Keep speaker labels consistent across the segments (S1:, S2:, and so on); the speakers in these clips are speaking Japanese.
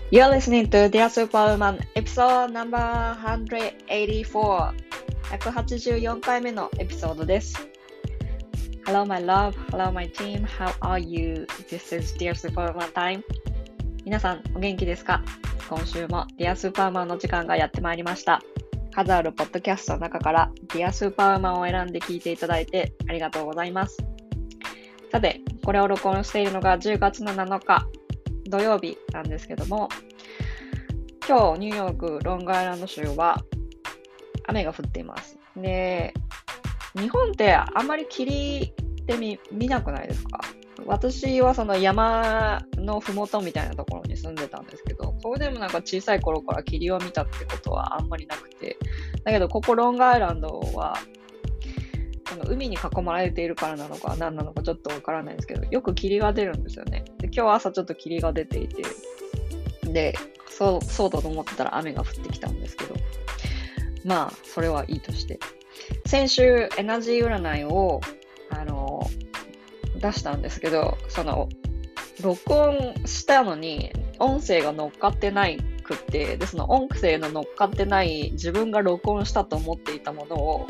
S1: You're listening to Dear Superwoman episode number 184 184回目のエピソードです。Hello my love, hello my team, how are you? This is Dear Superwoman time. 皆さんお元気ですか？今週も Dear Superwoman の時間がやってまいりました。数あるポッドキャストの中から Dear Superwoman を選んで聞いていただいてありがとうございます。さて、これを録音しているのが10月の7日土曜日なんですけども、今日ニューヨークロングアイランド州は雨が降っています。で、日本ってあんまり霧って見なくないですか？私はその山のふもとみたいなところに住んでたんですけど、それでもなんか小さい頃から霧を見たってことはあんまりなくて、だけどここロングアイランドは海に囲まれているからなのか何なのかちょっとわからないんですけど、よく霧が出るんですよね。で、今日朝ちょっと霧が出ていて、で、そうだと思ってたら雨が降ってきたんですけど、まあそれはいいとして、先週エナジー占いを出したんですけど、その録音したのに音声が乗っかってないくって、でその音声の乗っかってない自分が録音したと思っていたものを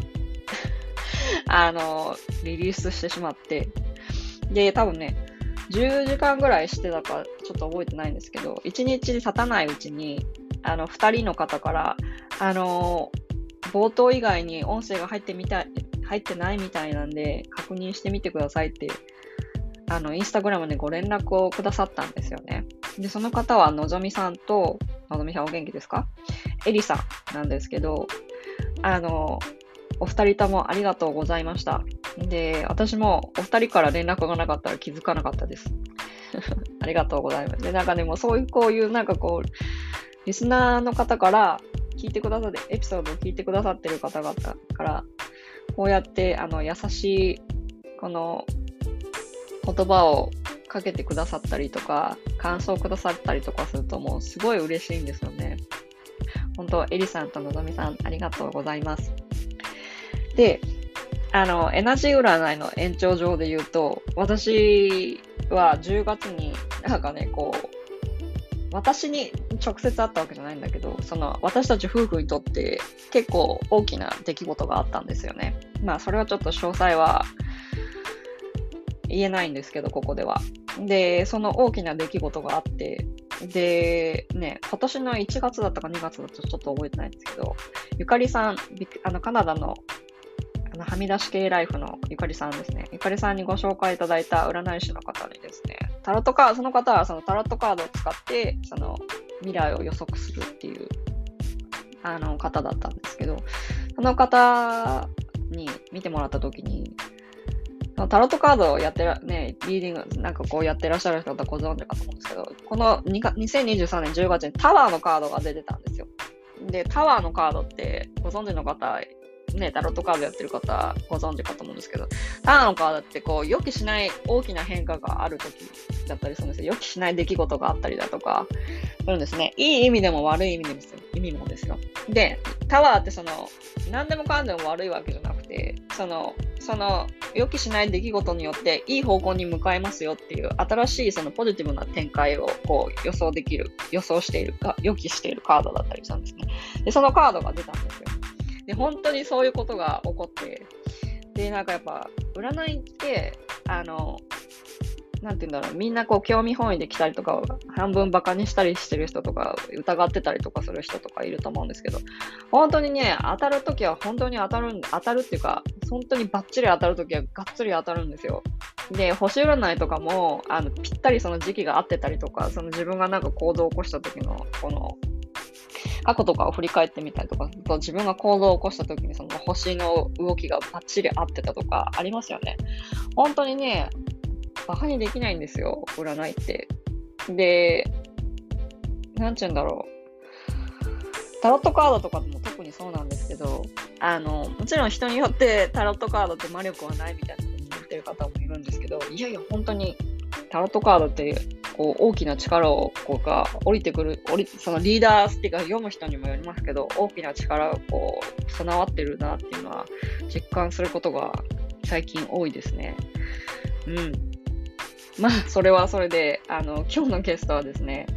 S1: リリースしてしまって、で、多分ね、10時間ぐらいしてたかちょっと覚えてないんですけど、1日経たないうちに、2人の方から、冒頭以外に音声が入ってないみたいなんで、確認してみてくださいって、インスタグラムでご連絡をくださったんですよね。で、その方はのぞみさんと、のぞみさんお元気ですか？エリさんなんですけど、お二人ともありがとうございました。で、私もお二人から連絡がなかったら気づかなかったです。ありがとうございます。で、なんかね、もうこういうなんかこう、リスナーの方から聞いてくださって、エピソードを聞いてくださってる方々から、こうやって優しいこの言葉をかけてくださったりとか、感想をくださったりとかするともうすごい嬉しいんですよね。本当、エリさんとのぞみさんありがとうございます。で、エナジー占いの延長上で言うと、私は10月になんかね、こう、私に直接会ったわけじゃないんだけど、その私たち夫婦にとって結構大きな出来事があったんですよね。まあそれはちょっと詳細は言えないんですけど、ここでは。で、その大きな出来事があって、で、ね、今年の1月だったか2月だったかちょっと覚えてないんですけど、ゆかりさん、カナダのはみ出し系ライフのゆかりさんですね。ゆかりさんにご紹介いただいた占い師の方にですね、その方はそのタロットカードを使って、その未来を予測するっていう、方だったんですけど、その方に見てもらったときに、タロットカードをリーディング、なんかこうやってらっしゃる方ご存知かと思うんですけど、この2023年10月にタワーのカードが出てたんですよ。で、タワーのカードってご存知の方、ね、タロットカードやってる方ご存知かと思うんですけど、タワーのカードってこう予期しない大きな変化がある時だったりするんですよ。予期しない出来事があったりだとかするんですね。いい意味でも悪い意味もですよ。で、タワーって何でもかんでも悪いわけじゃなくて、その予期しない出来事によっていい方向に向かいますよっていう新しいそのポジティブな展開をこう予想しているか予期しているカードだったりしたんですね。で、そのカードが出たんですよ。で、本当にそういうことが起こって、で、なんかやっぱ占いってなんていうんだろう、みんなこう興味本位で来たりとか、半分バカにしたりしてる人とか、疑ってたりとかする人とかいると思うんですけど、本当にね、当たるときは本当に当たるっていうか、本当にバッチリ当たるときはがっつり当たるんですよ。で、星占いとかも、ぴったりその時期が合ってたりとか、その自分がなんか行動を起こした時の、この、過去とかを振り返ってみたりとか、自分が行動を起こした時にその星の動きがバッチリ合ってたとかありますよね。本当にね、バカにできないんですよ、占いって。で、なんちゅうんだろう。タロットカードとかでも特にそうなんですけど、もちろん人によってタロットカードって魔力はないみたいなことに言ってる方もいるんですけど、いやいや本当にタロットカードってこう大きな力をが降りてくる、そのリーダーっていうか読む人にもよりますけど、大きな力をこう備わってるなっていうのは実感することが最近多いですね。まあそれはそれで今日のゲストはですね、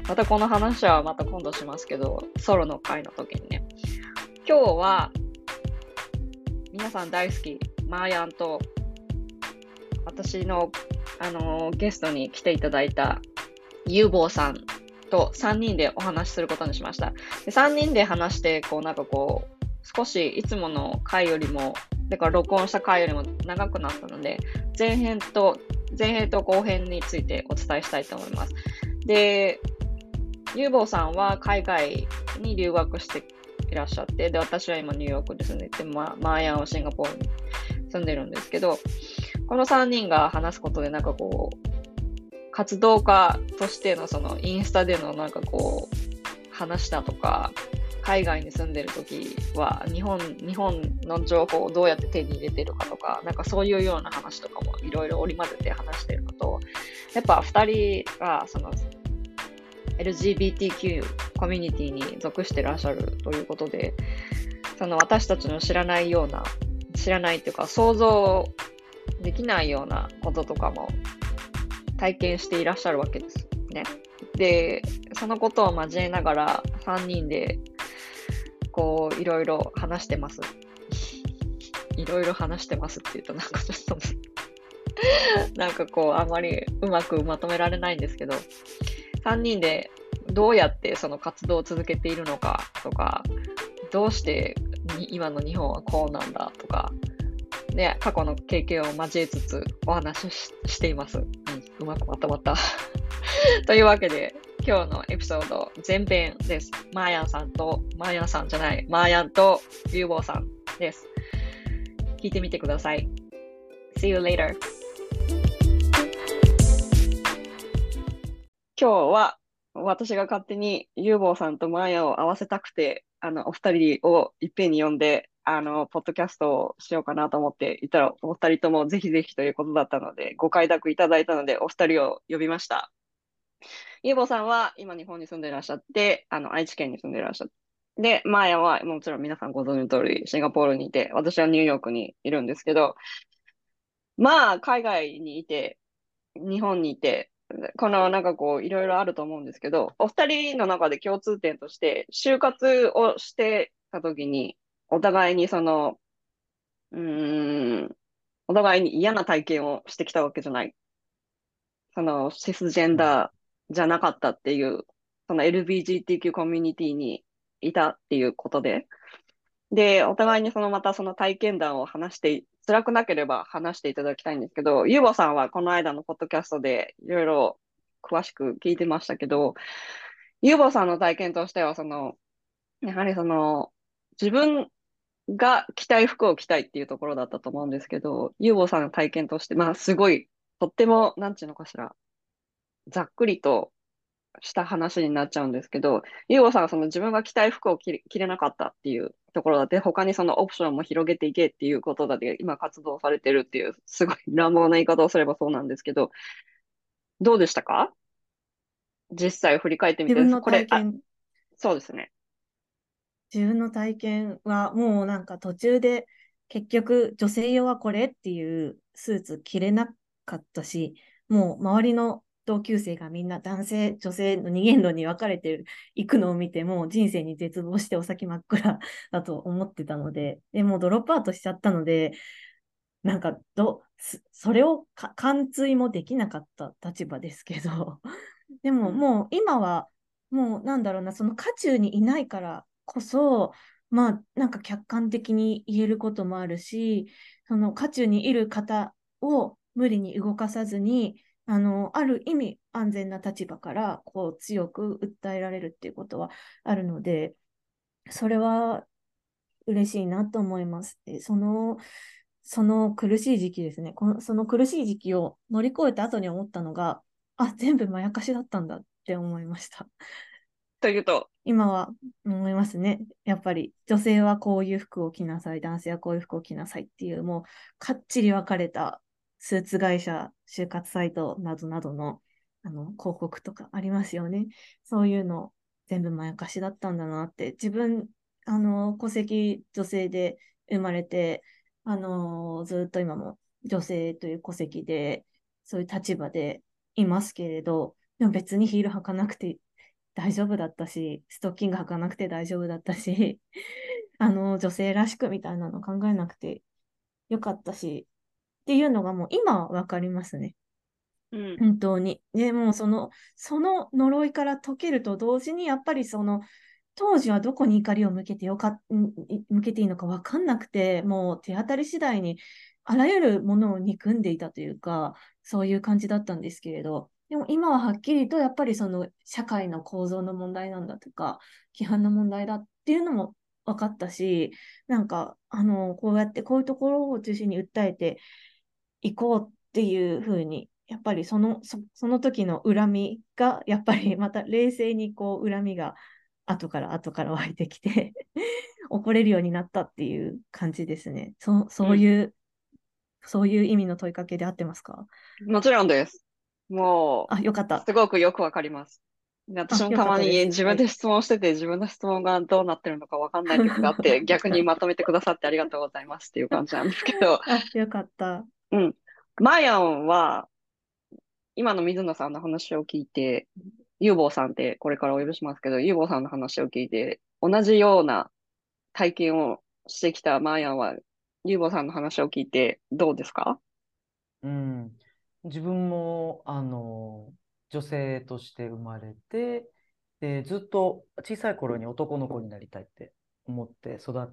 S1: またこの話はまた今度しますけど、ソロの回の時にね。今日は皆さん大好き、マーヤンと私の、ゲストに来ていただいたユーボーさんと3人でお話しすることにしました。で3人で話して、少しいつもの回よりも、だから録音した回よりも長くなったので、前編と後編についてお伝えしたいと思います。で、ユーボーさんは海外に留学していらっしゃって、で、私は今ニューヨークで住んでいて、マーヤンはシンガポールに住んでるんですけど、この3人が話すことで活動家としてのそのインスタでの話だとか、海外に住んでる時は日本の情報をどうやって手に入れてるかとか、そういうような話とかもいろいろ織り交ぜて話してるのと、やっぱ2人がその LGBTQ コミュニティに属してらっしゃるということで、その私たちの知らないっていうか想像できないようなこととかも体験していらっしゃるわけですね。で、そのことを交えながら3人でいろいろ話してます。いろいろ話してますって言うとちょっとあんまりうまくまとめられないんですけど、3人でどうやってその活動を続けているのかとか、どうして今の日本はこうなんだとか、ね、過去の経験を交えつつお話ししています。うまくまとまった。というわけで、今日のエピソード前編です。マーヤンとユーボーさんです。聞いてみてください。See you later. 今日は私が勝手にユーボーさんとマーヤンを合わせたくて、お二人をいっぺんに呼んで、ポッドキャストをしようかなと思っていたら、お二人ともぜひぜひということだったので、ご快諾いただいたので、お二人を呼びました。ユーボさんは今日本に住んでいらっしゃって、愛知県に住んでいらっしゃって、で、マーヤはもちろん皆さんご存知の通りシンガポールにいて、私はニューヨークにいるんですけど、海外にいて、日本にいて、いろいろあると思うんですけど、お二人の中で共通点として、就活をしてた時に、お互いにうーん、お互いに嫌な体験をしてきたわけじゃない。シスジェンダーじゃなかったっていう、その LGBTQ コミュニティにいたっていうことで、で、お互いにまたその体験談を辛くなければ話していただきたいんですけど、ゆうぼさんはこの間のポッドキャストでいろいろ詳しく聞いてましたけど、ゆうぼさんの体験としては、やはり自分が着たい服を着たいっていうところだったと思うんですけど、ゆうぼさんの体験として、すごい、とっても、なんていうのかしら、ざっくりとした話になっちゃうんですけど、ゆうごさんは自分が着たい服を着れなかったっていうところだって、他にそのオプションも広げていけっていうことだって今活動されてるっていう、すごい乱暴な言い方をすればそうなんですけど、どうでしたか？実際振り返ってみて。
S2: 自分の体験、
S1: そうですね。
S2: 自分の体験はもう途中で結局女性用はこれっていうスーツ着れなかったし、もう周りの同級生がみんな男性、女性の二元論に分かれていくのを見て、もう人生に絶望してお先真っ暗だと思ってたので、でもうドロップアウトしちゃったので、それを貫通もできなかった立場ですけど、でも
S1: うん。
S2: もう今は、もうその渦中にいないからこそ、客観的に言えることもあるし、その渦中にいる方を無理に動かさずに、ある意味安全な立場から強く訴えられるっていうことはあるので、それは嬉しいなと思います。でその苦しい時期ですね。その苦しい時期を乗り越えた後に思ったのが、あ、全部まやかしだったんだって思いました。
S1: というと、
S2: 今は思いますね。やっぱり女性はこういう服を着なさい、男性はこういう服を着なさいっていう、もうかっちり分かれたスーツ会社、就活サイトなどなどの、広告とかありますよね。そういうの全部まやかしだったんだなって、自分、戸籍女性で生まれて、ずっと今も女性という戸籍で、そういう立場でいますけれど、でも別にヒール履かなくて大丈夫だったし、ストッキング履かなくて大丈夫だったし、女性らしくみたいなの考えなくてよかったし、っていうのがもう今はわかりますね。
S1: うん。
S2: 本当に。で、もうその呪いから解けると同時に、やっぱり当時はどこに怒りを向けていいのか分かんなくて、もう手当たり次第にあらゆるものを憎んでいたというか、そういう感じだったんですけれど、でも今ははっきりとやっぱりその社会の構造の問題なんだとか、規範の問題だっていうのも分かったし、なんか、こうやってこういうところを中心に訴えていこうっていうふうに、やっぱりその時の恨みが、やっぱりまた冷静にこう恨みが後から湧いてきて怒れるようになったっていう感じですね。
S1: うん。
S2: そういう意味の問いかけで合ってますか？
S1: もちろんです。も
S2: あ、よかっ
S1: う、
S2: た。
S1: すごくよくわかります。私
S2: あ、
S1: も
S2: よ
S1: たまに
S2: かったです。はい。
S1: 自分で質問してて、自分の質問がどうなってるのかわかんない時があって、逆にまとめてくださってありがとうございますっていう感じなんですけど、
S2: あ、よかった。
S1: うん。マヤンは、今の水野さんの話を聞いて、ユーボーさんってこれからお呼びしますけど、ユーボーさんの話を聞いて、同じような体験をしてきたマーヤンは、ユーボーさんの話を聞いてどうですか？
S3: うん。自分も、女性として生まれて、で、ずっと小さい頃に男の子になりたいって思って育って、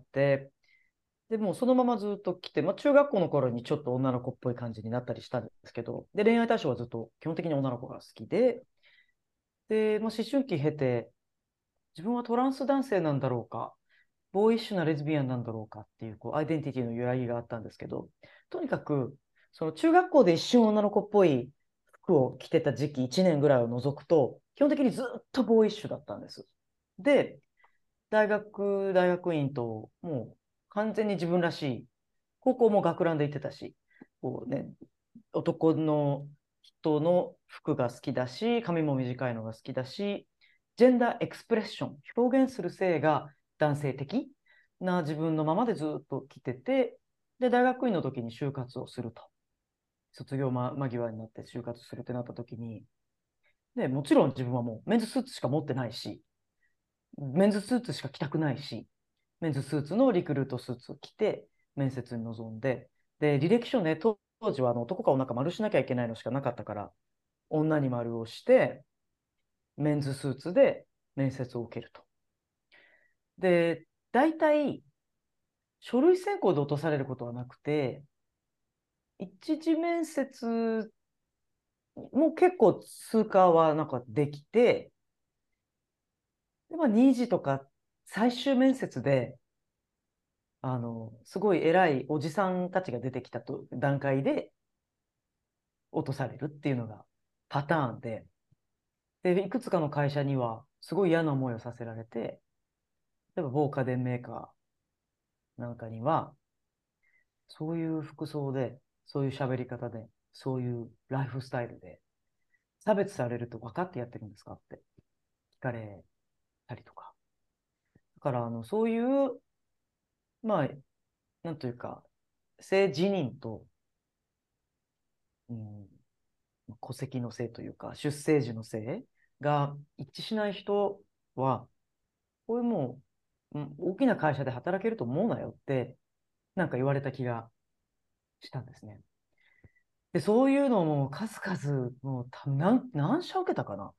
S3: でもうそのままずっと来て、まあ、中学校の頃にちょっと女の子っぽい感じになったりしたんですけど、で、恋愛対象はずっと基本的に女の子が好きで、で、まあ、思春期経て、自分はトランス男性なんだろうか、ボーイッシュなレズビアンなんだろうかっていう、アイデンティティの揺らぎがあったんですけど、とにかく、その中学校で一瞬女の子っぽい服を着てた時期1年ぐらいを除くと、基本的にずっとボーイッシュだったんです。で、大学院と、もう完全に自分らしい、高校も学ランで行ってたし、男の人の服が好きだし、髪も短いのが好きだし、ジェンダーエクスプレッション、表現する性が男性的な自分のままでずっと着てて、で、大学院の時に就活をすると。卒業間際になって就活するってなった時に、で、もちろん自分はもうメンズスーツしか持ってないし、メンズスーツしか着たくないし、メンズスーツのリクルートスーツを着て、面接に臨んで、で、履歴書ね、当時は男か女か丸しなきゃいけないのしかなかったから、女に丸をして、メンズスーツで面接を受けると。で、大体、書類選考で落とされることはなくて、一次面接も結構通過はなんかできて、で、まあ、2次とか最終面接で、すごい偉いおじさんたちが出てきた段階で落とされるっていうのがパターンで、で、いくつかの会社にはすごい嫌な思いをさせられて、例えば某家電メーカーなんかには、そういう服装で、そういう喋り方で、そういうライフスタイルで、差別されると分かってやってるんですかって聞かれたりとか。だから、そういう、まあ、なんというか、性自認と、うん、戸籍の性というか、出生時の性が一致しない人は、こういうもう、大きな会社で働けると思うなよって、なんか言われた気がしたんですね。で、そういうのも数々、もう何社受けたかな？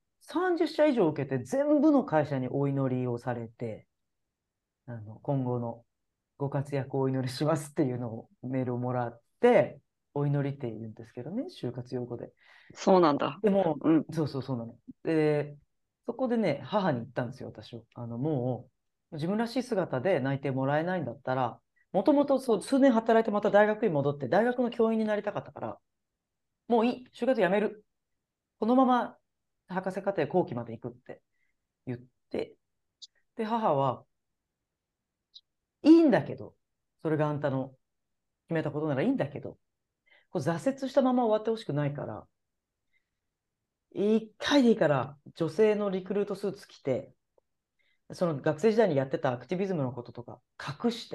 S3: 30 社以上受けて、全部の会社にお祈りをされて、今後のご活躍をお祈りしますっていうのをメールをもらって、お祈りって言うんですけどね、就活用語で。
S1: そうなんだ。
S3: でも、
S1: うん。
S3: そうなの。で、そこでね、母に言ったんですよ、私を。もう、自分らしい姿で内定もらえないんだったら、もともとそう数年働いてまた大学に戻って、大学の教員になりたかったから、もういい、就活やめる。このまま博士課程後期まで行くって言って、で、母は、いいんだけど、それがあんたの決めたことならいいんだけど、これ挫折したまま終わってほしくないから、一回でいいから女性のリクルートスーツ着て、その学生時代にやってたアクティビズムのこととか隠して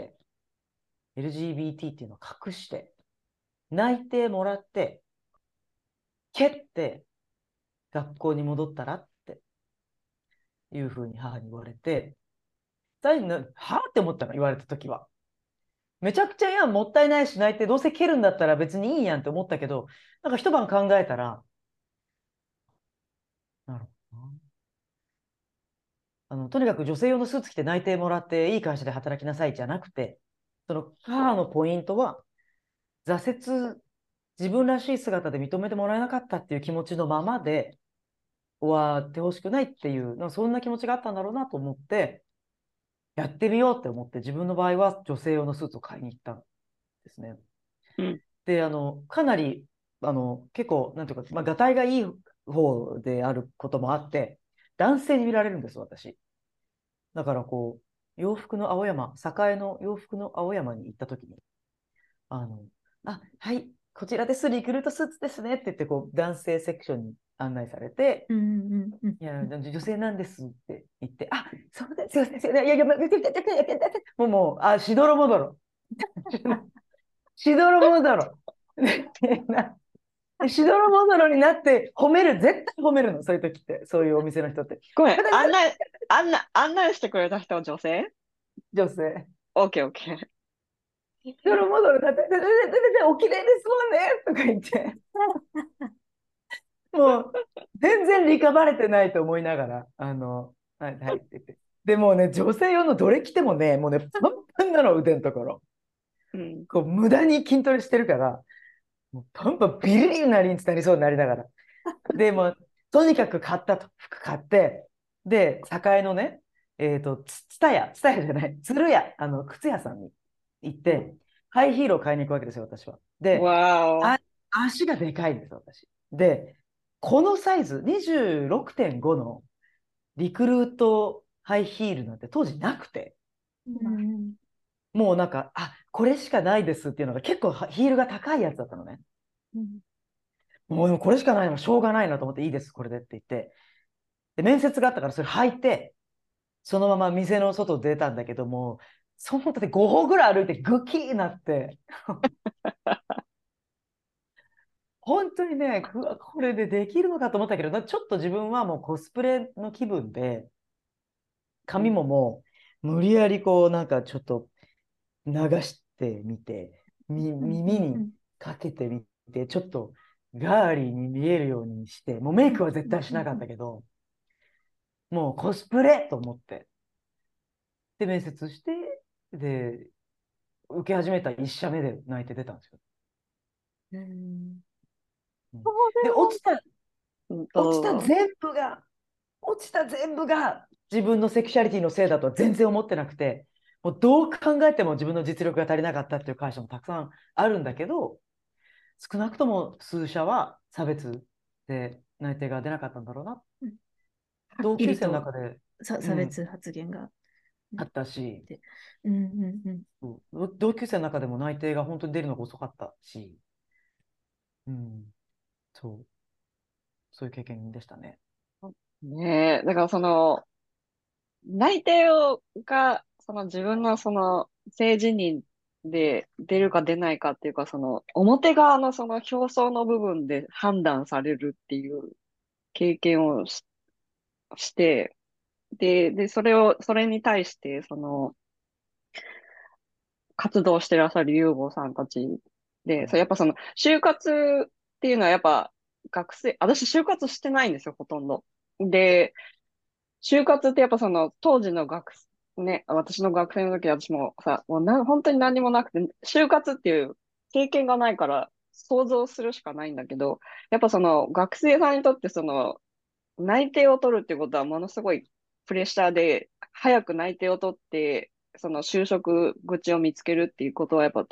S3: 、LGBT っていうのを隠して、内定もらって、蹴って学校に戻ったらっていうふうに母に言われて、最初はって思ったの、言われた時は。めちゃくちゃやん、もったいないしないって、どうせ蹴るんだったら別にいいやんって思ったけど、なんか一晩考えたら、なるほどな。とにかく女性用のスーツ着て内定もらっていい会社で働きなさいじゃなくて、その母のポイントは、挫折、自分らしい姿で認めてもらえなかったっていう気持ちのままで終わってほしくないっていう、なんかそんな気持ちがあったんだろうなと思って、やってみようって思って、自分の場合は女性用のスーツを買いに行ったんですね。
S1: うん。
S3: で、かなり、結構、なんていうか、まあ、がたいがいい方であることもあって、男性に見られるんです、私。だから、こう、洋服の青山、栄の洋服の青山に行った時に、あの、はい、こちらです、リクルートスーツですねって言って、こう、男性セクションに案内されて、
S2: うんうんうん
S3: いや、女性なんですって言って、そうですよ、先生、いやいや、もう、しどろもどろ。しどろもどろ。しどろもどろになって褒める、絶対褒めるの、そういう時って、そういうお店の人って。
S1: ごめん、案内してくれた人は女性？
S3: 女性。
S1: オッケーオッケー。
S3: しどろもどろだって、お綺麗ですもんねとか言って、もう、全然理解ばれてないと思いながら、はいはいって言って。でもね、女性用のどれ着てもね、もうね、パンパンなの、腕のところ。
S1: うん。
S3: こう、無駄に筋トレしてるから、もうパンパンビリビリなりになりそうになりながら。で、もう、とにかく買ったと。服買って、で、栄のね、ツタヤじゃない、鶴屋、靴屋さんに行って、ハイヒールを買いに行くわけですよ、私は。で、
S1: わー
S3: 足がでかいんです、私。で、このサイズ、26.5のリクルートハイヒールなんて当時なくて、
S2: うん
S3: もうなんか、これしかないですっていうのが結構ヒールが高いやつだったのね。
S2: うん
S3: もうでもこれしかないのはしょうがないなと思って、いいです、これでって言って。で、面接があったからそれ履いて、そのまま店の外出たんだけども、その時で5歩ぐらい歩いてグキーなって、本当にね、これでできるのかと思ったけど、ちょっと自分はもうコスプレの気分で、髪ももう無理やりこうなんかちょっと流してみて、
S2: うん
S3: 耳に
S2: うん
S3: かけてみて、ちょっとガーリーに見えるようにして、もうメイクは絶対しなかったけど、もうコスプレと思って。で、面接して、で、受け始めた一社目で泣いて出たんですよ。
S2: うん
S3: うん
S1: そ
S3: で、
S1: れは、
S3: 落ちた全部が、落ちた全部が自分のセクシャリティのせいだとは全然思ってなくて、もうどう考えても自分の実力が足りなかったっていう会社もたくさんあるんだけど、少なくとも数社は差別で内定が出なかったんだろうな。
S2: はっ
S3: 同級生の
S2: きりと
S3: 中で、うん、
S2: 差別発言が
S3: あったし、
S2: で、うんうんうん。
S3: 同級生の中でも内定が本当に出るのが遅かったし、うん、そういう経験でしたね。
S1: ねえ、だからその、内定が、その自分のその、性自認で出るか出ないかっていうか、その、表側のその表層の部分で判断されるっていう経験をして、それに対して、その、活動してらっしゃるユーゴさんたちで、そう、やっぱその、就活っていうのはやっぱ、私就活してないんですよ、ほとんど。で、就活ってやっぱその、当時の私の学生の時私もさ、本当に何もなくて、就活っていう経験がないから想像するしかないんだけど、やっぱその学生さんにとってその内定を取るってことはものすごいプレッシャーで、早く内定を取って、その就職口を見つけるっていうことはやっぱ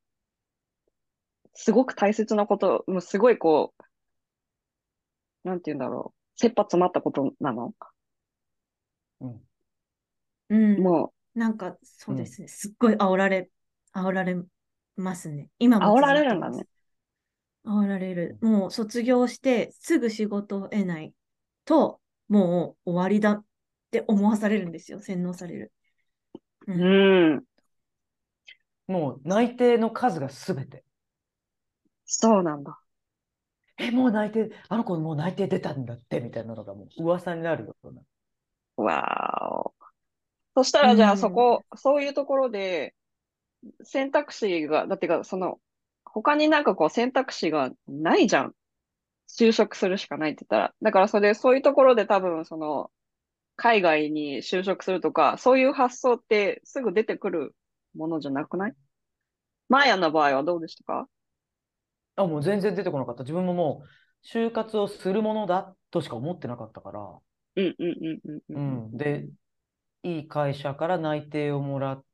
S1: すごく大切なこと、もうすごいこう、なんて言うんだろう、切羽詰まったことなの。
S3: うん、
S2: うん。
S1: も
S2: なんか、そ
S3: うん、
S2: うですね。すっごい煽られますね。今
S1: う、
S2: も続
S1: 煽ら
S2: いてます。
S1: れるんだね。
S2: 煽られる。もう卒業してすぐ仕事を得ないと、もう終わりだって思わされるんですよ。洗脳される。う
S1: う
S2: ん。
S1: ん。
S3: もう内定の数が全て。
S1: そうなんだ。
S3: もう内定、あの子もう内定出たんだってみたいなのがもう噂になるような。
S1: わーお。そした
S2: う
S1: らじゃあ
S2: ん。
S1: そういうところで選択肢が、だってか、他になんかこう選択肢がないじゃん。就職するしかないって言ったら。だからそういうところで多分海外に就職するとか、そういう発想ってすぐ出てくるものじゃなくない？マーヤの場合はどうでしたか？
S3: あ、もう全然出てこなかった。自分ももう、就活をするものだとしか思ってなかったから。
S1: うんうんうんうんうん
S3: う
S1: うん
S3: ん。で、いい会社から内定をもらって、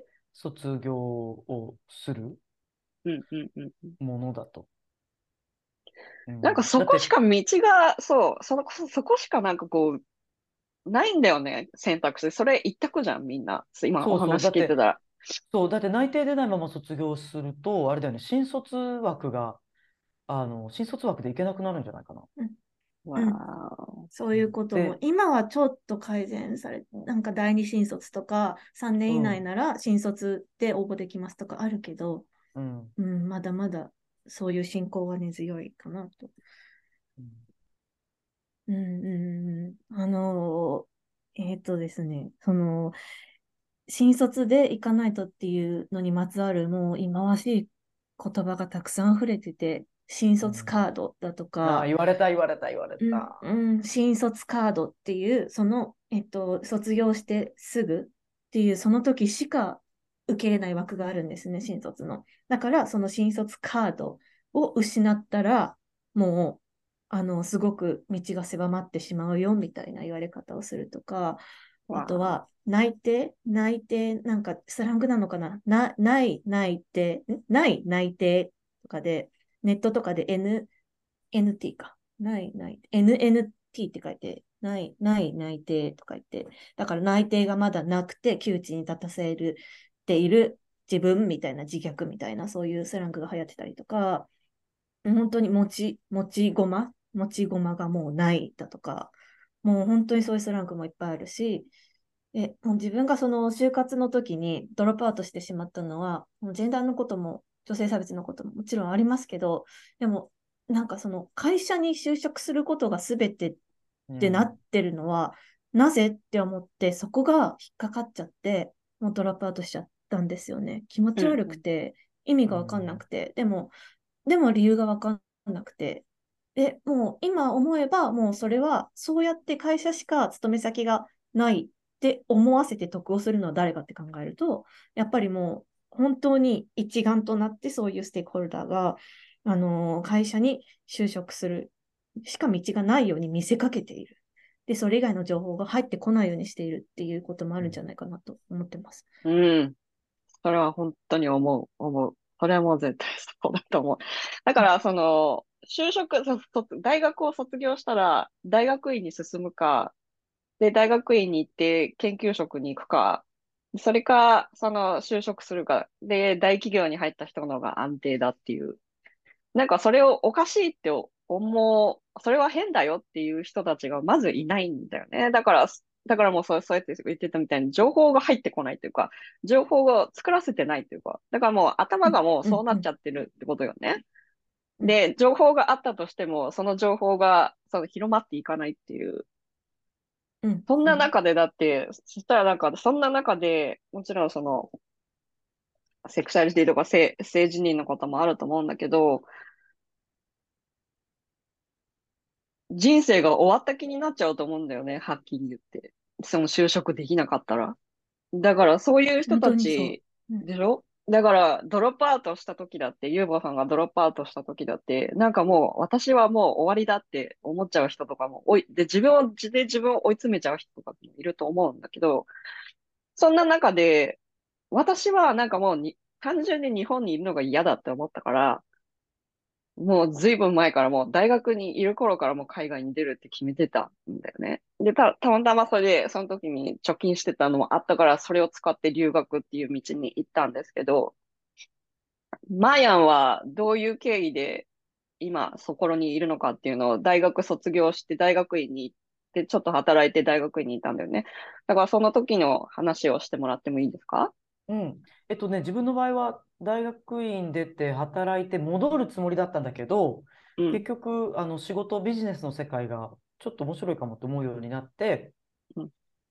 S3: 卒業をする
S1: うんうんうんうん。
S3: ものだと。う
S1: なんか
S3: ん。
S1: そこしか
S3: だって、
S1: 道が、そこしかなんかこう、ないんだよね、選択肢。それ一択じゃん、みんな。今お
S3: そうそう。
S1: 話聞いてたら。
S3: だって内定出ないまま卒業すると、あれだよね、新卒枠でいけなくなるんじゃないかな。
S2: うん。
S1: わ
S2: うん。
S1: ー。
S2: そういうことも、
S3: で、
S2: 今はちょっと改善され、なんか第二新卒とか3年以内
S3: うん、
S2: なら新卒で応募できますとかあるけど、
S3: うん、
S2: うん、まだまだそういう進行は根強いかなと。
S3: うん、
S2: うんうんうん。ですね、新卒で行かないとっていうのにまつわるもう忌まわしい言葉がたくさん溢れてて、新卒
S3: うん。
S2: カードだと
S3: ああ、
S2: か、
S3: 言われた、言われた、言われ
S2: うん、
S3: た。
S2: うん、新卒カードっていう、卒業してすぐっていう、その時しか受けれない枠があるんですね、新卒の。だから、その新卒カードを失ったら、もう、すごく道が狭まってしまうよ、みたいな言われ方をするとか、あと
S1: わ
S2: は、内定、なんかスラングなのかな、ない内定、内定とかで、ネットとかで NT か。NNT って書いて、内定とか言って、だから内定がまだなくて窮地に立たせている自分みたいな自虐みたいな、そういうスラングが流行ってたりとか、本当に持ち駒がもうないだとか、もう本当にそういうスラングもいっぱいあるし、もう自分がその就活の時にドロップアウトしてしまったのは、もうジェンダーのことも女性差別のことももちろんありますけど、でもなんかその会社に就職することが全てってな
S3: うん、
S2: ってるのは、なぜって思って、そこが引っかかっちゃって、もうドロップアウトしちゃったんですよね。気持
S1: ー。う
S2: ち悪く
S1: ん
S2: て、意味
S3: う
S2: がわかんなく
S3: ん、
S2: て、でも理由がわかんなくて、もう今思えば、もうそれは、そうやって会社しか勤め先がないって思わせて得をするのは誰かって考えると、やっぱりもう本当に一丸となってそういうステークホルダーが、会社に就職するしか道がないように見せかけている。で、それ以外の情報が入ってこないようにしているっていうこともあ
S3: うん。
S2: るんじゃないかなと思ってます。
S1: うん。それは本当に思う。それはもう絶対そうだと思う。だから、就職、大学を卒業したら、大学院に進むか、で、大学院に行って研究職に行くか、それか、就職するか、で、大企業に入った人の方が安定だっていう。なんかそれをおかしいってそれは変だよっていう人たちがまずいないんだよね。だからもうそうやって言ってたみたいに情報が入ってこないというか、情報を作らせてないというか、だからもう頭がもう
S2: うん、うん、
S1: そうなっちゃってるってことよね。
S2: うん、
S1: で、情報があったとしても、その情報が広まっていかないっていう。
S2: うん、
S1: そん
S2: うん、
S1: な中でだって、そしたらなんか、そんな中で、もちろんセクシャリティとか性自認のこともあると思うんだけど、人生が終わった気になっちゃうと思うんだよね、はっきり言って。就職できなかったら。だからそういう人
S2: 本当にそ
S1: たち
S2: う。うん、
S1: でしょ？だからドロップアウトした時だって、ユーボさんがドロップアウトした時だって、なんかもう私はもう終わりだって思っちゃう人とかも自分を追い詰めちゃう人とかもいると思うんだけど、そんな中で、私はなんかもう単純に日本にいるのが嫌だって思ったから、もうずいぶん前からもう大学にいる頃からもう海外に出るって決めてたんだよね。で、たまたまそれで、その時に貯金してたのもあったから、それを使って留学っていう道に行ったんですけど、マヤンはどういう経緯で今そこにいるのかっていうのを大学卒業して大学院に行ってちょっと働いて大学院に行ったんだよね。だからその時の話をしてもらってもいいですか？
S3: うん。自分の場合は大学院出て働いて戻るつもりだったんだけど、
S1: うん。
S3: 結局、ビジネスの世界がちょっと面白いかもと思うようになって、
S1: うん。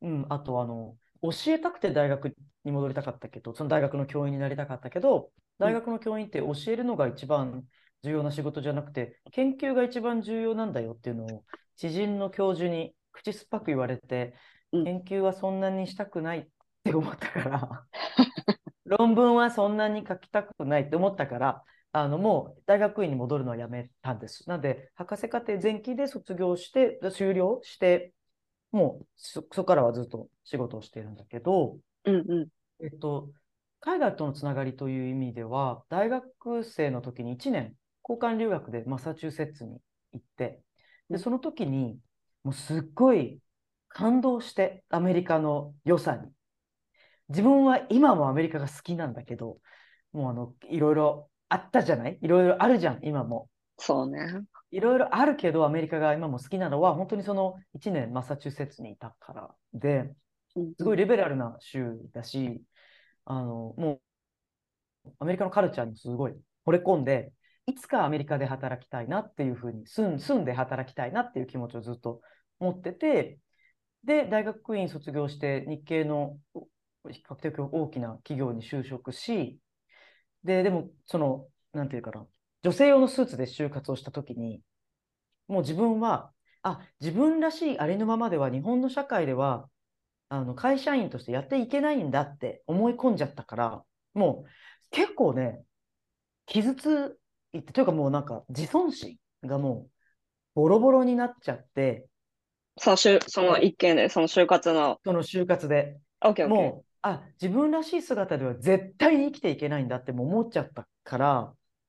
S3: あと教えたくて大学に戻りたかったけど、その大学の教員になりたかったけど、大学の教員って教えるのが一番重要な仕事じゃなくて、研究が一番重要なんだよっていうのを、知人の教授に口酸っぱく言われて、研究はそんなにしたくないって思ったから、論文はそんなに書きたくないって思ったから、もう大学院に戻るのはやめたんです。なので、博士課程前期で卒業して、修了して、もうそこからはずっと仕事をしているんだけど、えっと、海外とのつながりという意味では、大学生の時に1年、交換留学でマサチューセッツに行って、で、その時に、もうすっごい感動して、アメリカの良さに。自分は今もアメリカが好きなんだけど、もういろいろあったじゃない、いろいろあるじゃん、今も。
S1: そうね。
S3: いろいろあるけど、アメリカが今も好きなのは、本当にその1年マサチューセッツにいたからで、すごいリベラルな州だし、もうアメリカのカルチャーにすごい惚れ込んで、いつかアメリカで働きたいなっていうふうに、住んで働きたいなっていう気持ちをずっと持ってて、で、大学院卒業して日系の比較的大きな企業に就職し、でも、なんていうかな、女性用のスーツで就活をしたときに、もう自分は、自分らしいありのままでは日本の社会では、会社員としてやっていけないんだって思い込んじゃったから、もう結構ね、傷ついて、というかもうなんか自尊心がもうボロボロになっちゃって、
S1: その一件で、その就活の。
S3: その就活で
S1: オッケーオッケー。
S3: もう、自分らしい姿では絶対に生きていけないんだってもう思っちゃったから、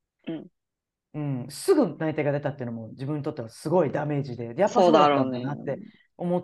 S3: すぐ内定が出たっていうのも自分にとってはすごいダメージで、やっぱ
S1: そう
S3: そうだった
S1: だろうね。
S3: んだなって思って、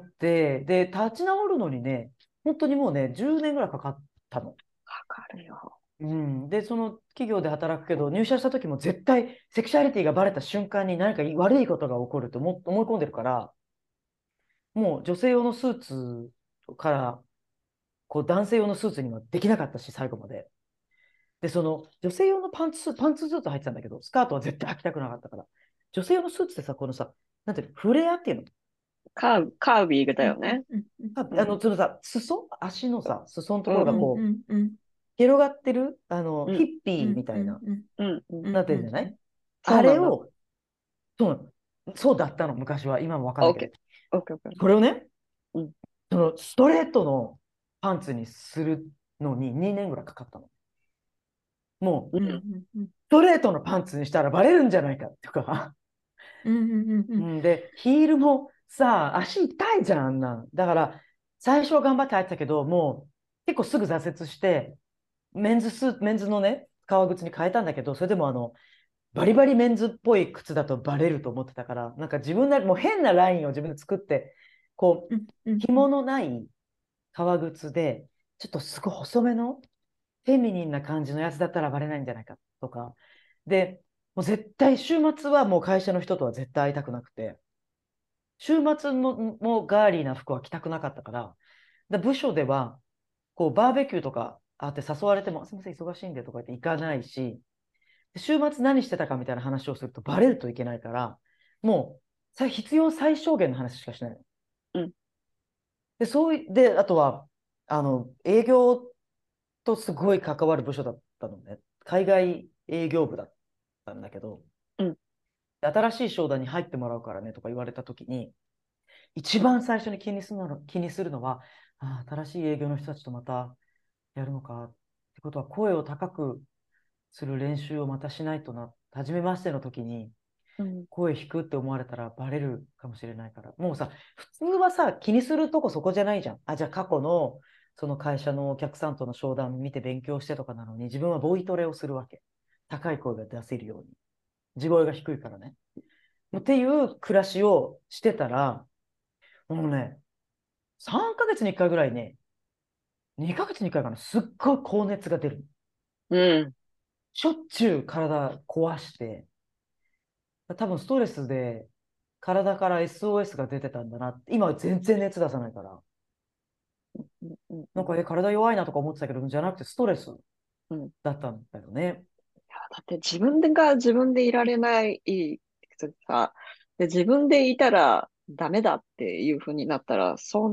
S3: で、立ち直るのにね、本当にもうね、10年ぐらいかかったの。
S1: かかるよ。
S3: で、その企業で働くけど、入社した時も絶対セクシャリティがバレた瞬間に何か悪いことが起こると思い込んでるから、もう女性用のスーツからこう男性用のスーツにはできなかったし、最後まで。で、その女性用のパンツスーツ履いてたんだけど、スカートは絶対履きたくなかったから。女性用のスーツってさ、このさ、なんていうの、フレアっていうの。
S1: カービィだよね。
S3: そのさ、足のさ、裾のところがこう、
S2: うん
S3: 広がってる、ヒッピーみたいな、なってるじゃないあれを、そうだったの、昔は。今もわかんないけど。
S1: オッケーオッケー。
S3: これをね、
S1: うん
S3: そのストレートのパンツにするのに2年ぐらいかかったの。もう、ストレートのパンツにしたらバレるんじゃないかとか。で、ヒールもさ、足痛いじゃん、あんなん。だから、最初は頑張って履いてたけど、もう結構すぐ挫折して、メンズのね、革靴に変えたんだけど、それでもバリバリメンズっぽい靴だとバレると思ってたから、なんか自分なり、もう変なラインを自分で作って、こう、紐のない革靴で、ちょっとすごい細めのフェミニンな感じのやつだったらバレないんじゃないかとか。で、もう絶対週末はもう会社の人とは絶対会いたくなくて、週末もガーリーな服は着たくなかったから、部署では、こう、バーベキューとかあって誘われても、すみません、忙しいんでとか言って行かないし、週末何してたかみたいな話をするとバレるといけないから、もう、必要最小限の話しかしないの。で、あとは、営業とすごい関わる部署だったのね。海外営業部だったんだけど、新しい商談に入ってもらうからねとか言われたときに、一番最初に気にするのは、新しい営業の人たちとまたやるのかってことは、声を高くする練習をまたしないとな、初めましての時に、声低くって思われたらバレるかもしれないから、もうさ、普通はさ、気にするとこそこじゃないじゃん。じゃあ過去のその会社のお客さんとの商談見て勉強してとかなのに、自分はボイトレをするわけ。高い声が出せるように。地声が低いからね。っていう暮らしをしてたら、もうね、3ヶ月に1回ぐらいね、2ヶ月に1回かな、すっごい高熱が出る。しょっちゅう体壊して、多分ストレスで体から SOS が出てたんだなって。今は全然熱出さないから。なんか体弱いなとか思ってたけど、じゃなくてストレスだったんだよね。
S1: だって自分が自分でいられないさ、で自分でいたらダメだっていう風になったら、そうな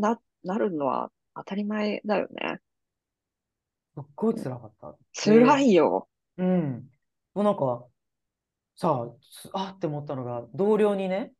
S1: なるのは当たり前だよね。
S3: すっごい辛かった。
S1: 辛いよ。
S3: うん。もうなんか、さあ、って思ったのが、同僚にね、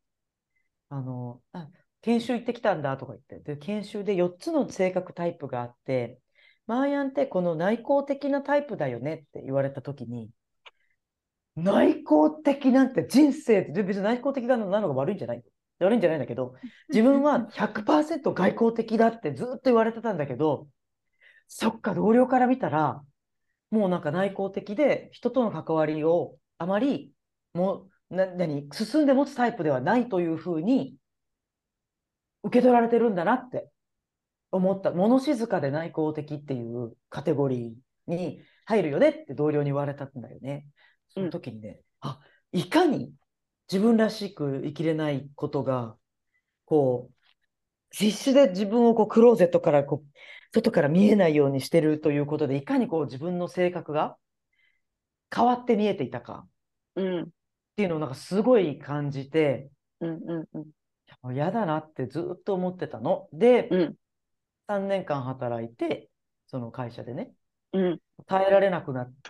S3: 研修行ってきたんだとか言って、で、研修で4つの性格タイプがあって、マーヤンってこの内向的なタイプだよねって言われたときに、内向的なんて人生って別に内向的なのが悪いんじゃない。悪いんじゃないんだけど、自分は100%外向的だってずっと言われてたんだけど、そっか、同僚から見たら、もうなんか内向的で人との関わりをあまり進んで持つタイプではないというふうに受け取られてるんだなって思った。物静かで内向的っていうカテゴリーに入るよねって同僚に言われたんだよね。その
S1: うん。
S3: 時にね、いかに自分らしく生きれないことが、こう、必死で自分をクローゼットから外から見えないようにしてるということで、いかに自分の性格が変わって見えていたか
S1: うん。
S3: っていうのをなんかすごい感じて、
S1: うん。うん。うん。
S3: もう嫌だなってずっと思ってたの。で、
S1: うん。
S3: 3年間働いて、その会社でね、
S1: うん。
S3: 耐えられなくなって、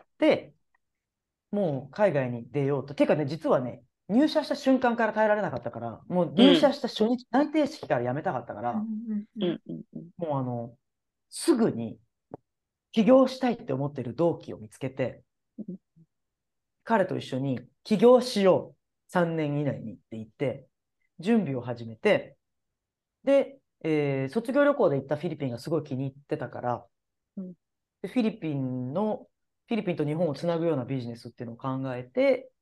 S3: もう海外に出ようと。てかね、実はね、入社した瞬間から耐えられなかったから、もう入社した初日、内定式から辞めたかったか
S2: うん
S3: ら、
S1: うん。うん。うん。
S3: もうすぐに起業したいって思ってる同期を見つけて、彼と一緒に起業しよう。3年以内にって言って、準備を始めて、で、卒業旅行で行ったフィリピンがすごい気に入ってたから、
S1: うん。
S3: でフィリピンと日本をつなぐようなビジネスっていうのを考えて、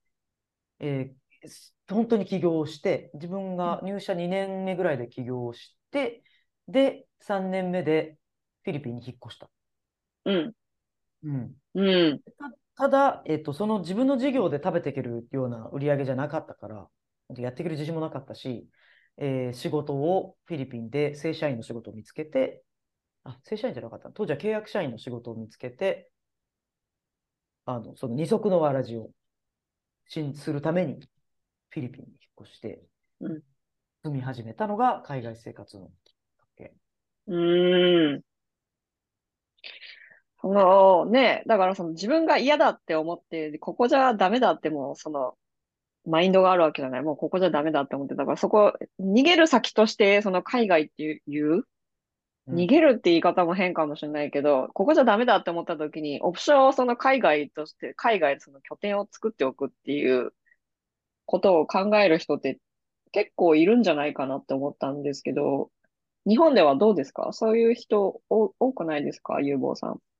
S3: 本当に起業をして、自分が入社2年目ぐらいで起業をして、で、3年目でフィリピンに引っ越した。
S1: うん。
S3: うん。
S1: うん。
S3: ただ、その自分の事業で食べていけるような売り上げじゃなかったから、やっていける自信もなかったし、仕事をフィリピンで正社員の仕事を見つけて、正社員じゃなかった。当時は契約社員の仕事を見つけて、その二足のわらじをするためにフィリピンに引っ越して、
S1: うん。
S3: 住み始めたのが海外生活のきっかけ。
S1: うん。そのね、だからその自分が嫌だって思って、ここじゃダメだってもうそのマインドがあるわけじゃない。もうここじゃダメだって思ってたから、そこ、逃げる先としてその海外っていう
S3: うん。
S1: 逃げるって言い方も変かもしれないけど、ここじゃダメだって思った時に、オプションをその海外として、海外でその拠点を作っておくっていうことを考える人って結構いるんじゃないかなって思ったんですけど、日本ではどうですか？そういう人多くないですか？有望さん。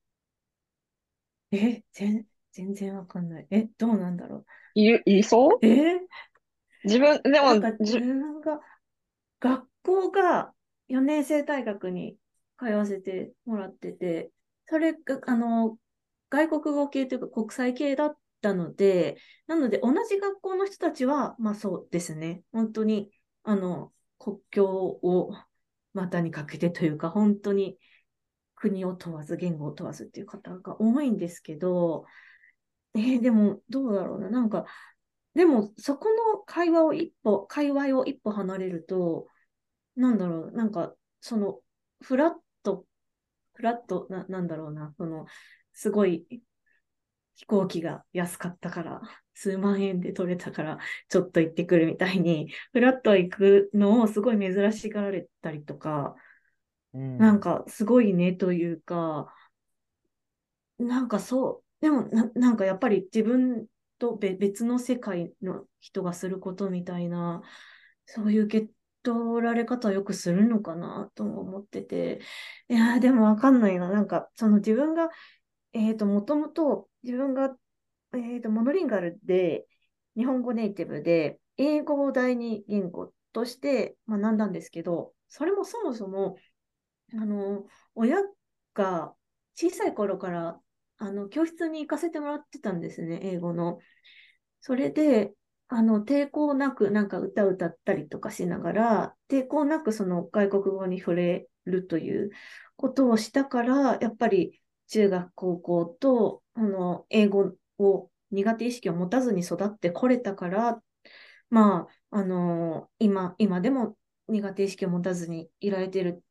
S2: 全然わかんない。どうなんだろ
S1: いそ
S2: う。
S1: う自分、でも、
S2: なんか自分が、学校が4年生大学に通わせてもらってて、それが、外国語系というか国際系だったので、なので同じ学校の人たちは、まあそうですね。本当に、国境を股にかけてというか、本当に国を問わず、言語を問わずっていう方が多いんですけど、でも、どうだろうな。なんか、でも、そこの界隈を一歩離れると、なんだろう、なんか、その、フラット、なんだろうな、すごい飛行機が安かったから、数万円で取れたから、ちょっと行ってくるみたいに、フラット行くのをすごい珍しがられたりとか、
S3: うん。
S2: なんか、すごいねというか、なんかそう、でもなんかやっぱり自分と別の世界の人がすることみたいな、そういう受け取られ方をよくするのかなとも思ってて、いやーでもわかんないな。なんか、その自分が、もともと自分が、モノリンガルで、日本語ネイティブで、英語を第二言語として学んだんですけど、それもそもそも、あの、親が小さい頃から、教室に行かせてもらってたんですね、英語の。それで、抵抗なくなんか歌歌ったりとかしながら、抵抗なくその外国語に触れるということをしたから、やっぱり中学、高校と、英語を苦手意識を持たずに育ってこれたから、まあ、今でも苦手意識を持たずにいられてる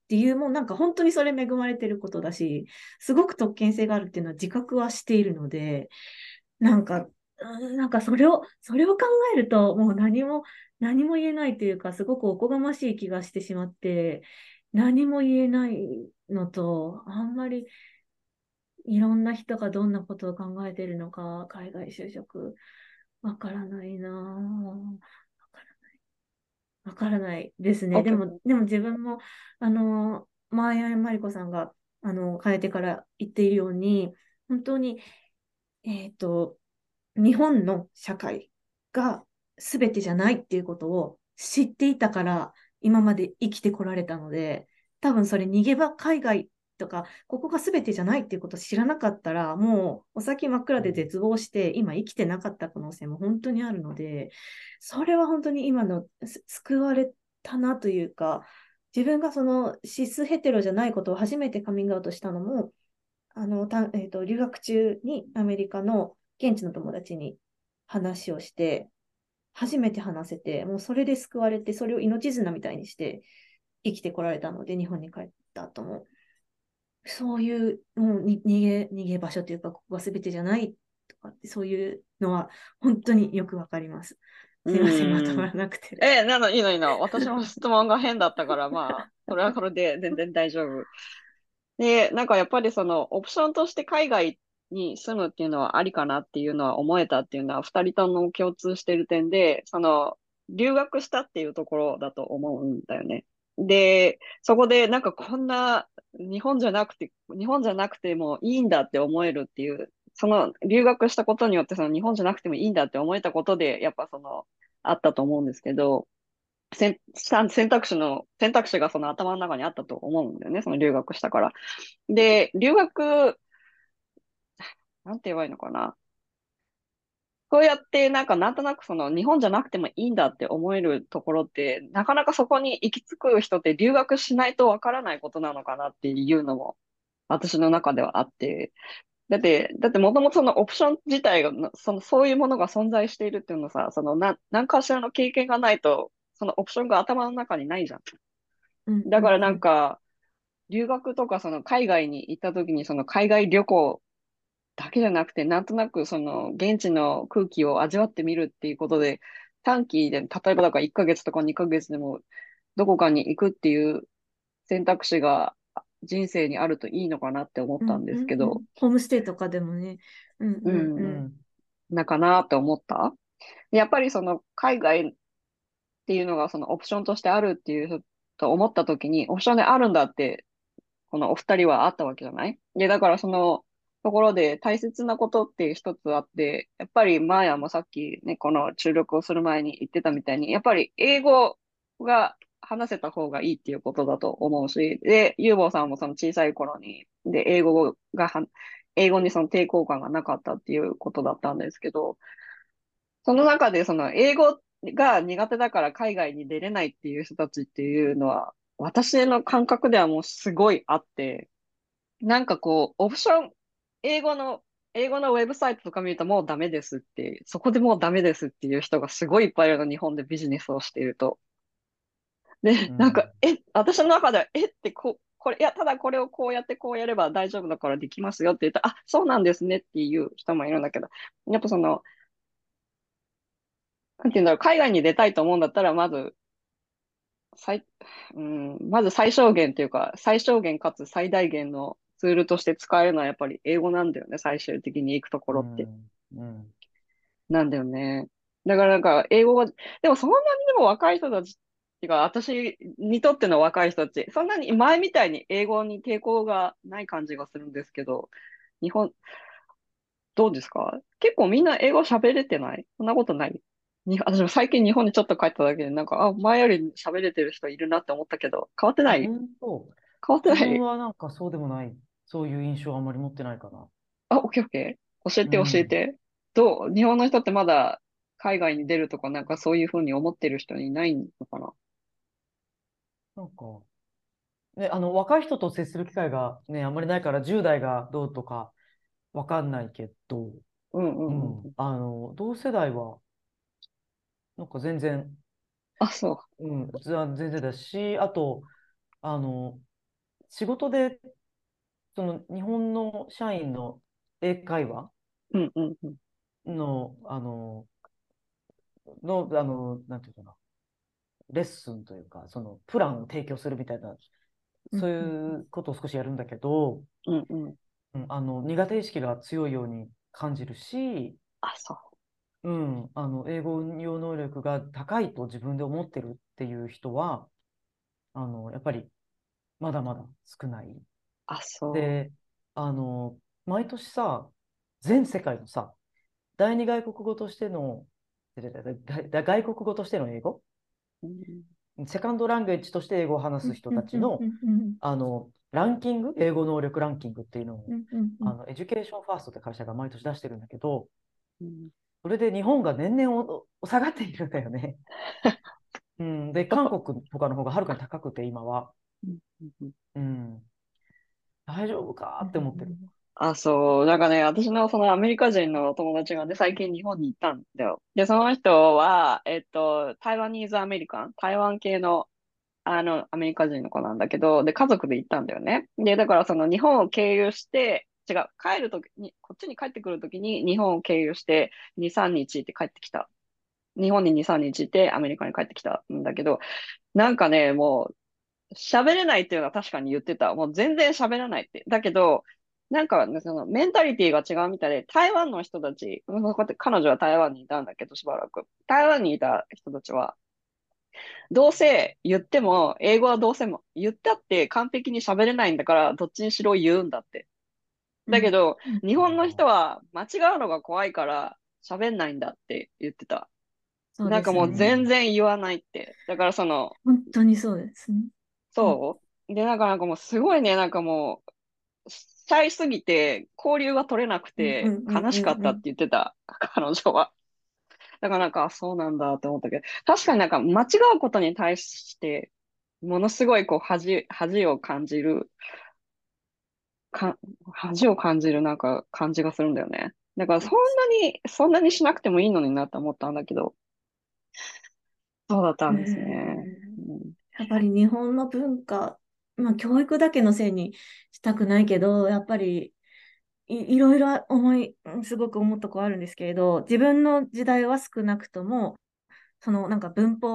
S2: っていう、もうなんか本当にそれ恵まれてることだし、すごく特権性があるっていうのは自覚はしているので、なんか、なんかそれを考えると、もう何も言えないというか、すごくおこがましい気がしてしまって、何も言えないのと、あんまりいろんな人がどんなことを考えているのか、海外就職、わからないなぁ。わからないですね。で
S1: OK。
S2: も、でも自分も、前マリコさんが、変えてから言っているように、本当に、えっと、日本の社会が全てじゃないっていうことを知っていたから、今まで生きてこられたので、多分それ逃げ場海外とか、ここが全てじゃないっていうことを知らなかったら、もうお先真っ暗で絶望して、今生きてなかった可能性も本当にあるので、それは本当に今の救われたなというか、自分がそのシスヘテロじゃないことを初めてカミングアウトしたのも、留学中にアメリカの現地の友達に話をして、初めて話せて、もうそれで救われて、それを命綱みたいにして生きてこられたので、日本に帰った後も、そういうもう逃げ場所というか、ここが全てじゃないとかって、そういうのは本当によくわかります。
S1: う
S2: すいません、まとま
S1: ん。
S2: らなくて。
S1: いいのいいの。私の質問が変だったから、まあ、それはそれで全然大丈夫。で、なんかやっぱりそのオプションとして海外に住むっていうのはありかなっていうのは思えたっていうのは二人とも共通してる点で、その留学したっていうところだと思うんだよね。で、そこでなんかこんな日本じゃなくてもいいんだって思えるっていう、その留学したことによってその日本じゃなくてもいいんだって思えたことで、やっぱそのあったと思うんですけど、選択肢がその頭の中にあったと思うんだよね。その留学したから。で、留学、なんて言えばいいのかな。そうやってなんとなくその日本じゃなくてもいいんだって思えるところって、なかなかそこに行き着く人って留学しないとわからないことなのかなっていうのも私の中ではあって、だってもともとそのオプション自体が、そういうものが存在しているっていうのさ、何かしらの経験がないと、そのオプションが頭の中にないじゃん。
S2: うん
S1: だから
S2: うん
S1: 留学とかその海外に行った時にその海外旅行だけじゃなくて、なんとなくその現地の空気を味わってみるっていうことで、短期で、例えばだから1ヶ月とか2ヶ月でもどこかに行くっていう選択肢が人生にあるといいのかなって思っ
S2: うん。
S1: たんで
S2: うん
S1: すけど、
S2: うんうん。ホームステイとかでもね。うん
S1: う
S2: うんう
S3: う
S2: ん。
S3: ん。
S1: なんかなって思った。やっぱりその海外っていうのがそのオプションとしてあるっていうと思った時に、オプションであるんだってこのお二人はあったわけじゃない。で、だからそのところで大切なことっていう一つあって、やっぱりマーヤもさっきね、この注力をする前に言ってたみたいに、やっぱり英語が話せた方がいいっていうことだと思うし、で、ユーボーさんもその小さい頃に、で、英語にその抵抗感がなかったっていうことだったんですけど、その中でその英語が苦手だから海外に出れないっていう人たちっていうのは、私の感覚ではもうすごいあって、なんかこう、オプション、英語の、英語のウェブサイトとか見るともうダメですって、そこでもうダメですっていう人がすごいいっぱいいるの、日本でビジネスをしていると。で、
S3: うん。
S1: 私の中では、いや、ただこれをこうやってこうやれば大丈夫だからできますよって言ったら、あ、そうなんですねっていう人もいるんだけど、やっぱその、なんていうんだろう、海外に出たいと思うんだったら、最、まず最小限というか、最小限かつ最大限のツールとして使えるのはやっぱり英語なんだよね、最終的に行くとこ
S3: う
S1: ろって。
S3: ん。うん。
S1: なんだよね。だから英語が、でもそんなにでも若い人たちっていうか、私にとっての若い人たち、そんなに前みたいに英語に抵抗がない感じがするんですけど、日本、どうですか？結構みんな英語喋れてない？そんなことない？私も最近日本にちょっと帰っただけで、前より喋れてる人いるなって思ったけど、変わって
S3: あ、
S1: ない？
S3: 本当。
S1: 変わって
S3: 自分
S1: ない？
S3: はなんかそうでもない。そういう印象あんまり持ってないかな。
S1: あ、オッケーオッケー。教えて教え
S3: うん。
S1: て。どう日本の人ってまだ海外に出るとかそういうふうに思ってる人いないのかな？
S3: なんか、ね、若い人と接する機会がね、あんまりないから、10代がどうとかわかんないけど、
S1: うんう
S3: う
S1: んうん。
S3: ん。同世代は、なんか全然、
S1: あ、そ
S3: うん、全然だし、あと、あの、 仕事で、その日本の社員の英会話
S1: うんうんうん。
S3: の、なんていうかな、レッスンというか、そのプランを提供するみたいな、そういうことを少しやるんだけど、
S1: うんうん。
S3: 苦手意識が強いように感じるし、
S1: あ、そう。
S3: 英語運用能力が高いと自分で思ってるっていう人は、やっぱりまだまだ少ない。
S1: あ、そ
S3: で、あの、毎年さ、全世界のさ、第二外国語としての、外国語としての英語、
S1: う。うん。
S3: セカンドランゲージとして英語を話す人たちの、ランキング、英語能力ランキングっていうのを、エデュケーションファーストって会社が毎年出してるんだけど、
S1: うん。
S3: それで日本が年々下がっているんだよね。で、韓国とかの方がはるかに高くて、今は。
S1: うんうんうん。
S3: うん、大丈夫かって思ってる。
S1: あ、そう。なんかね、私のそのアメリカ人の友達がね、最近日本に行ったんだよ。で、その人は、台湾ニーズアメリカン、台湾系の、アメリカ人の子なんだけど、で、家族で行ったんだよね。で、だからその日本を経由して、違う、帰るときに、こっちに帰ってくるときに日本を経由して2、3日って帰ってきた。日本に2、3日いてアメリカに帰ってきたんだけど、なんかね、もう喋れないっていうのは確かに言ってた。もう全然喋らないって。だけど、なんかね、そのメンタリティが違うみたいで、台湾の人たち、こうやって彼女は台湾にいたんだけど、しばらく。台湾にいた人たちは、どうせ言っても、英語はどうせも、言ったって完璧に喋れないんだから、どっちにしろ言うんだって。だけど、日本の人は間違うのが怖いから喋んないんだって言ってた。
S2: そう
S1: なんかもう
S2: ですね。
S1: 全然言わないって。だからその、
S2: 本当にそうですね。
S1: そうで、なんかもうすごいね、なんかもう、シャイすぎて交流が取れなくて悲しかったって言ってた、彼女は。だからなんか、あそうなんだって思ったけど、確かになんか間違うことに対して、ものすごいこう恥を感じる、か、恥を感じるなんか感じがするんだよね。だからそんなにしなくてもいいのになって思ったんだけど、そうだった
S2: う
S1: んですね。
S2: ん。
S1: うん。
S2: やっぱり日本の文化、まあ教育だけのせいにしたくないけど、やっぱりいろいろすごく思うとこあるんですけれど、自分の時代は少なくとも、そのなんか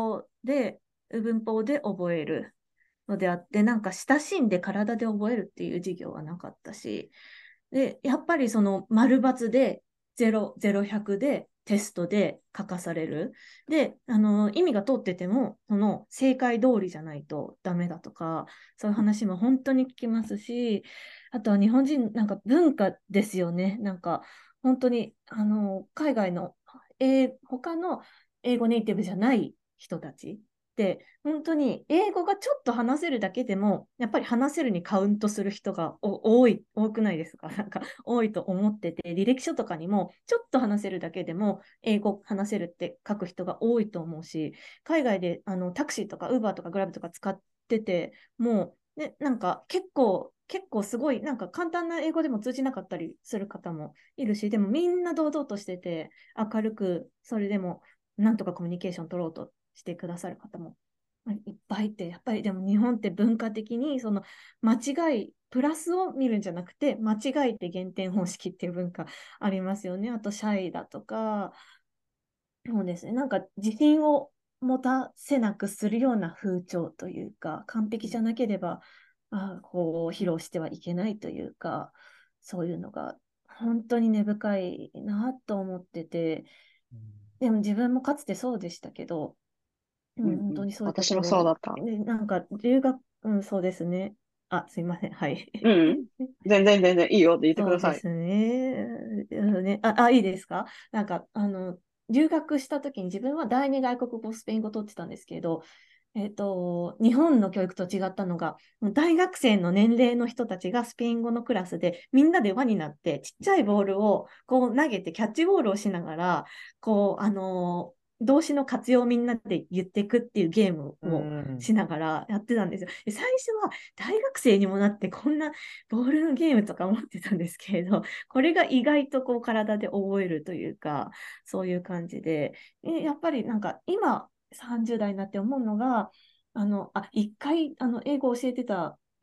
S2: 文法で覚えるのであって、なんか親しんで体で覚えるっていう授業はなかったし、で、やっぱりその丸×で0、0、100でテストで書かされる。で、意味が通ってても、その正解通りじゃないとダメだとか、そういう話も本当に聞きますし、あとは日本人なんか文化ですよね。なんか本当に、海外の、他の英語ネイティブじゃない人たちで、本当に英語がちょっと話せるだけでも、やっぱり話せるにカウントする人が多くないですか？なんか多いと思ってて、履歴書とかにもちょっと話せるだけでも英語話せるって書く人が多いと思うし、海外でタクシーとかウーバーとかグラブとか使ってて、もう、ね、なんか結構すごい、なんか簡単な英語でも通じなかったりする方もいるし、でもみんな堂々としてて、明るく、それでもなんとかコミュニケーション取ろうとしてくださる方もいっぱいいて、やっぱりでも日本って文化的にその間違い、プラスを見るんじゃなくて、間違いって減点方式っていう文化ありますよね。あと、シャイだとか、そうですね。なんか自信を持たせなくするような風潮というか、完璧じゃなければ、こう、披露してはいけないというか、そういうのが本当に根深いなと思ってて、でも自分もかつてそうでしたけど、本
S1: うんうん。
S2: 当にそういうと
S1: 私もそうだ
S2: ころ、
S1: った。
S2: で、なんか留学、そうですね。あ、すいません。はい。
S1: うん。全然いいよって言ってください。
S2: そうですね。いいですか？なんか、留学した時に自分は第二外国語、スペイン語を取ってたんですけど、日本の教育と違ったのが、大学生の年齢の人たちがスペイン語のクラスで、みんなで輪になって、ちっちゃいボールをこう投げて、キャッチボールをしながら、こう、動詞の活用をみんなで言っていくっていうゲームをしながらやってたんですよ。で最初は大学生にもなってこんなボールのゲームとか思ってたんですけれど、これが意外とこう体で覚えるというか、そういう感じで、やっぱりなんか今30代になって思うのが、一回英語を教えてた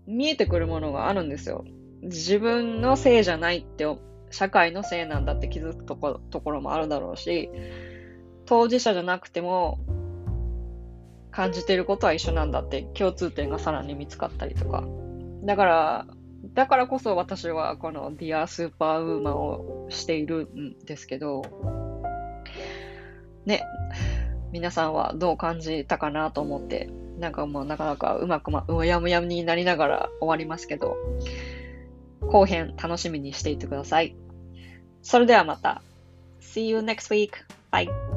S1: 見えてくるものがあるんですよ。自分のせいじゃないって社会のせいなんだって気づくところもあるだろうし、当事者じゃなくても感じていることは一緒なんだって共通点がさらに見つかったりとか。だからこそ私はこの Dear Superwoman をしているんですけど、ね、皆さんはどう感じたかなと思って、なんかもうなかなかうまくうやむやになりながら終わりますけど、後編楽しみにしていてください。それではまた。See you next week. Bye.